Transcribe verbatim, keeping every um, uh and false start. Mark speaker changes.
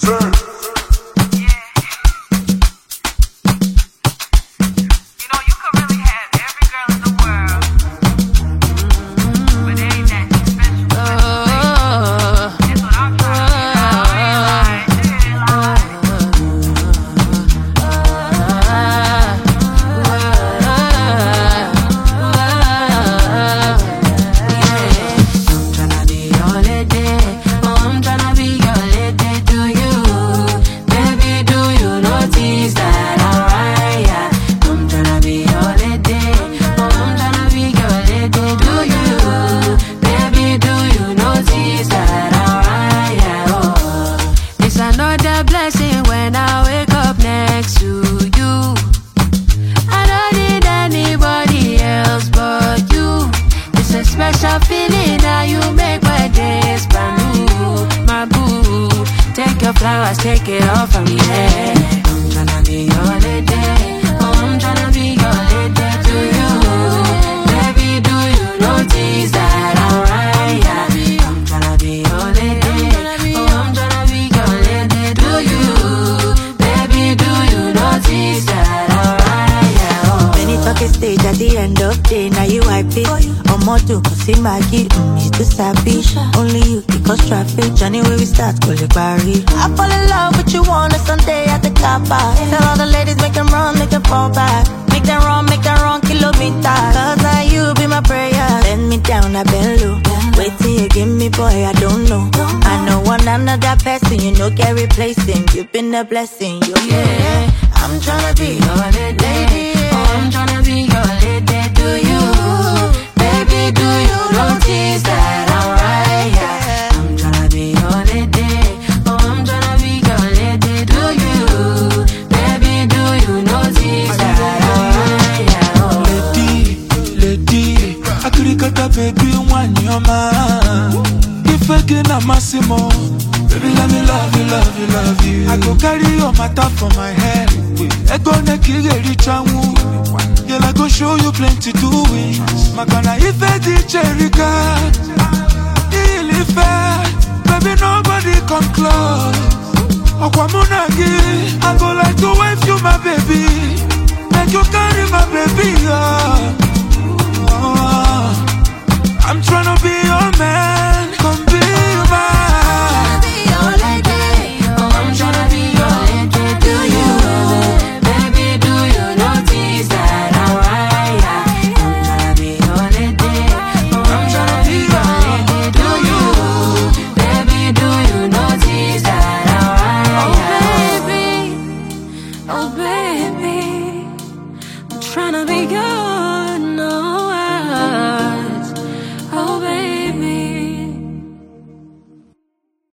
Speaker 1: Flowers, take it all from me. Yeah. I'm tryna be your lady. Oh, I'm tryna be your lady to you. Baby, do you notice that I'm right? Yeah. I'm tryna be your lady. Oh, I'm tryna be your lady to you. Baby, do you notice that I'm right? Yeah. Oh.
Speaker 2: Many talking stage at the end of day. Now you I pick. I'm more to see my kid. Mm, it's too savage. Only you because traffic. Johnny, where we start, call it Barry. I fall in love with you on a Sunday at the car park. Tell all the ladies, make them run, make them fall back. Make them run, make them run kilometers. Cause now you be my prayer. Send me down, I bend low. Wait till you give me, boy, I don't know. I know one another person, you know, get replacing. You've been a blessing, you yeah. I'm tryna be your lady. Oh, I'm tryna be your lady to you. Baby, do you notice that I'm right? Yeah. I'm tryna be your lady. Oh, I'm tryna be your lady to you. Baby, do you notice that I'm right? Yeah. Oh.
Speaker 3: Lady, lady, Agricata baby, one your man. If I get a massimo, baby, let me love you, love you, love you. I go carry your matter for my head. I go make you get rich and woo. Girl, I go show you plenty doings. Makana if I did cherry card, really fair. Baby, nobody come close. Okwamunagi, I go like to wave you, my baby. Make you carry my baby, oh. Oh. I'm tryna be your man. Come be mine.
Speaker 1: Oh baby, I'm tryna be yours.